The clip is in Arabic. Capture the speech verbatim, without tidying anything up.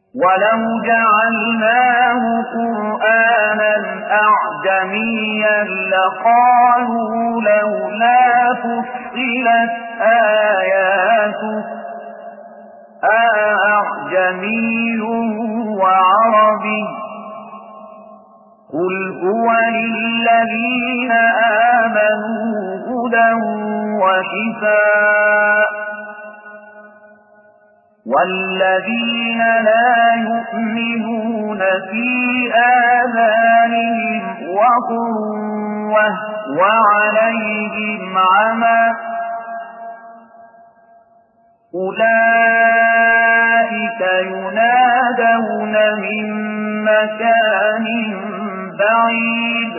ولو جعلناه قرآنا أعجميا لقالوا لولا فصلت آياته أأعجمي وعربي قل هو للذين آمنوا هدى وشفاء والذين لا يؤمنون في آذانهم وقر وعليهم عمى أولئك ينادون من مكان بعيد